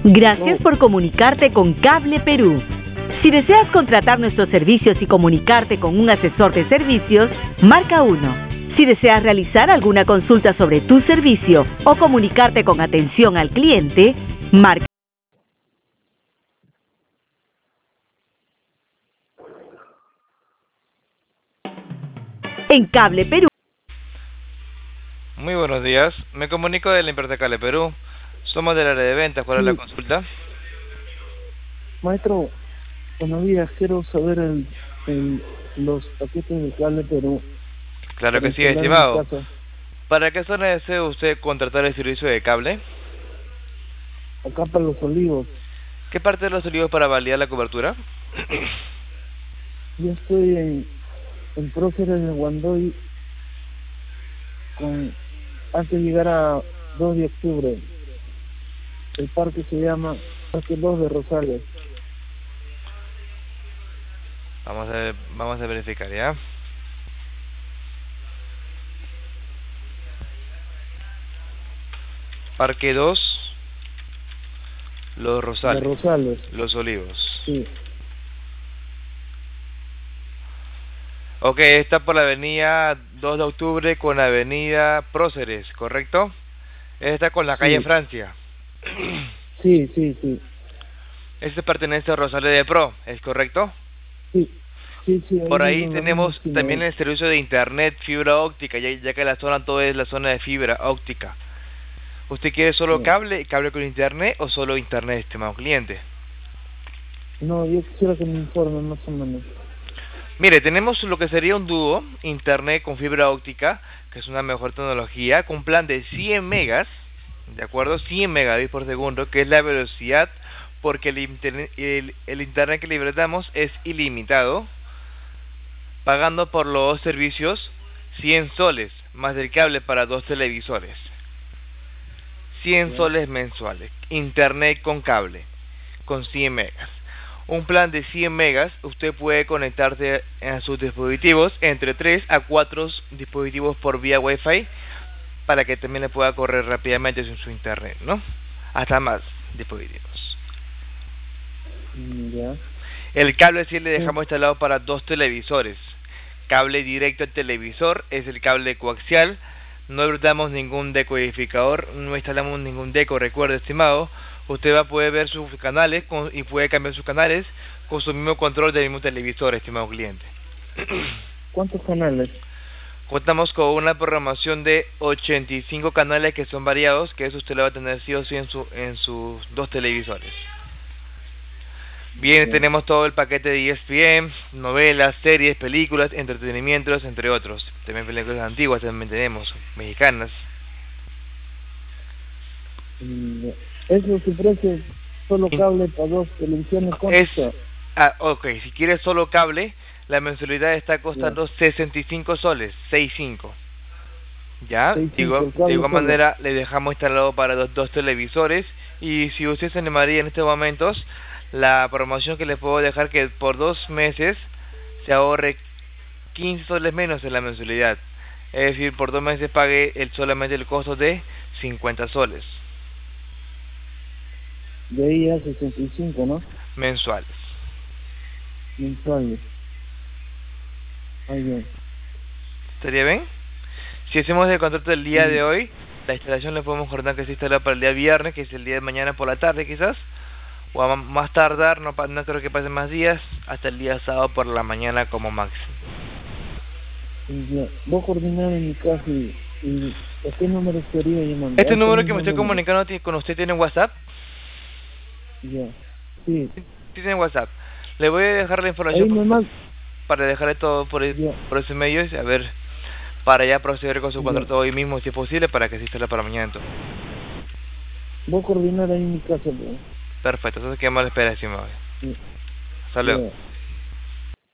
Gracias por comunicarte con Cable Perú. Si deseas contratar nuestros servicios y comunicarte con un asesor de servicios, marca 1. Si deseas realizar alguna consulta sobre tu servicio o comunicarte con atención al cliente, marca. En Cable Perú. Muy buenos días, me comunico de la empresa Cable Perú. Somos del área de ventas. ¿Cuál es la consulta? Maestro, buenos días. Quiero saber los paquetes de Cable Perú. Claro que sí, estimado. ¿Para qué zona desea usted contratar el servicio de cable? Acá para Los Olivos. ¿Qué parte de Los Olivos para validar la cobertura? Yo estoy en Próceres de Guandoy antes de llegar a 2 de octubre. El parque se llama Parque 2 de Rosales. Vamos a verificar, ¿ya? Parque 2, Los Rosales. De Rosales. Los Olivos. Sí. Ok, está por la avenida 2 de octubre con la avenida Próceres, ¿correcto? Está con la calle Francia. Sí. Este pertenece a Rosales de Pro, ¿es correcto? Sí. Por ahí tenemos también el servicio de internet, fibra óptica, ya que la zona todo es la zona de fibra óptica. ¿Usted quiere solo cable con internet o solo internet, estimado cliente? No, yo quisiera que me informe más o menos. Mire, tenemos lo que sería un dúo, internet con fibra óptica, que es una mejor tecnología, con un plan de 100 megas, ¿de acuerdo? 100 megabits por segundo, que es la velocidad, porque el internet que le brindamos es ilimitado, pagando por los servicios 100 soles, más del cable para 2 televisores. 100 soles mensuales, internet con cable, con 100 megas. Un plan de 100 megas, usted puede conectarse a sus dispositivos entre 3 a 4 dispositivos por vía Wi-Fi para que también le pueda correr rápidamente su internet, ¿no? Hasta más dispositivos. Ya. El cable sí le dejamos instalado para 2 televisores. Cable directo al televisor es el cable coaxial. No brindamos ningún decodificador, no instalamos ningún deco, recuerde, estimado. Usted va a poder ver sus canales y puede cambiar sus canales con su mismo control del mismo televisor, estimado cliente. ¿Cuántos canales? Contamos con una programación de 85 canales que son variados, que eso usted lo va a tener sí o sí en sus 2 televisores. Bien, tenemos todo el paquete de ESPN, novelas, series, películas, entretenimientos, entre otros. También películas antiguas también tenemos, mexicanas. ¿Eso su precio solo cable para 2 televisiones? Ok, si quieres solo cable, la mensualidad está costando 65 soles, 65. ¿Ya? De igual manera, le dejamos instalado para 2 televisores. Y si usted se animaría en estos momentos, la promoción que le puedo dejar que por 2 meses se ahorre 15 soles menos en la mensualidad. Es decir, por 2 meses pague solamente el costo de 50 soles. De ahí a 65, ¿no? Mensuales. Ahí bien. ¿Estaría bien? Si hacemos el contrato del día de hoy, la instalación le podemos coordinar que se instala para el día viernes, que es el día de mañana por la tarde quizás, o a más tardar, no creo que pasen más días, hasta el día sábado por la mañana como máximo. Ya. Voy a coordinar en mi casa y ¿a qué número sería llamando? ¿Este número que me estoy comunicando con usted tiene WhatsApp? Ya. Sí. Tiene WhatsApp. Le voy a dejar la información para dejarle todo por ese medio, a ver, para ya proceder con su contrato hoy mismo si es posible, para que se instale para mañana entonces. Voy a coordinar ahí en mi casa, bro. Perfecto, entonces quedamos a la espera, estimado. Sí. Hasta luego.